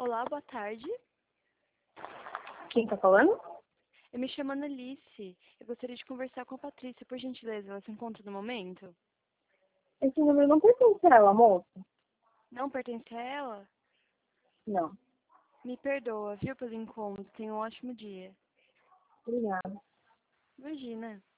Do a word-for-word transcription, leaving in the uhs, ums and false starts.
Olá, boa tarde. Quem tá falando? Eu me chamo Annalice. Eu gostaria de conversar com a Patrícia, por gentileza. Ela se encontra no momento? Esse número não pertence a ela, moça? Não pertence a ela? Não. Me perdoa, viu, pelo incômodo. Tenha um ótimo dia. Obrigada. Imagina.